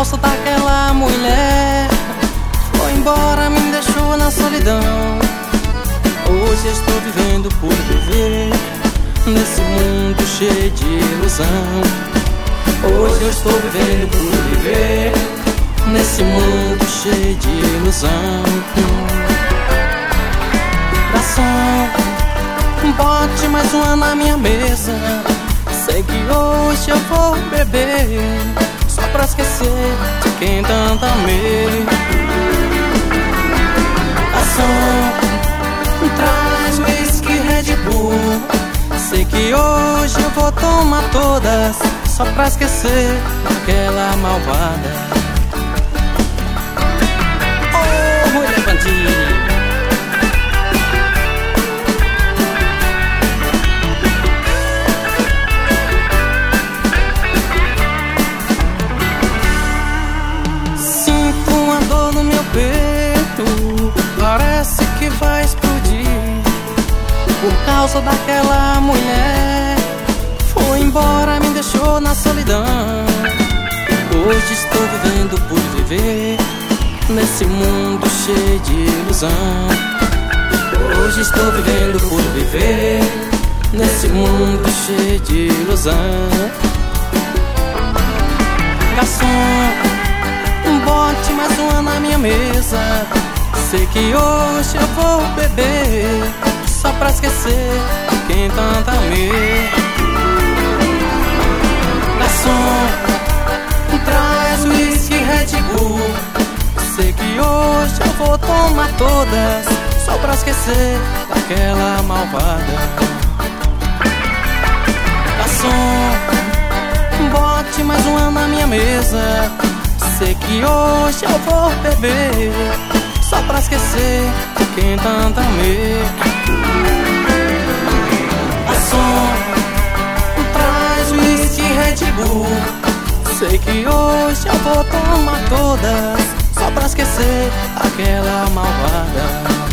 causa daquela mulher. Foi embora, me deixou na solidão. Hoje estou vivendo por viver nesse mundo cheio de ilusão. Hoje eu estou vivendo por viver nesse mundo cheio de ilusão. Garçom, bote mais uma na minha mesa. Sei que hoje eu vou beber só pra esquecer de quem tanto amei. Garçom, traz whisky Red Bull. Sei que hoje eu vou tomar todas só pra esquecer aquela malvada. Oh, mulher bandida. Sinto uma dor no meu peito, parece que vai explodir por causa daquela mulher. Foi embora, me deixou na solidão. Hoje estou vivendo por viver nesse mundo cheio de ilusão. Hoje estou vivendo por viver nesse mundo cheio de ilusão. Garçom, bote mais uma na minha mesa. Sei que hoje eu vou beber só pra esquecer quem tanto amei. Garçom, traz whisky Red Bull. Sei que hoje eu vou tomar todas só pra esquecer daquela malvada. Garçom, bote mais uma na minha mesa. Sei que hoje eu vou beber só pra esquecer de quem tanto amei. Garçom, traz whisky Red Bull. Sei que hoje eu vou tomar todas só pra esquecer aquela malvada.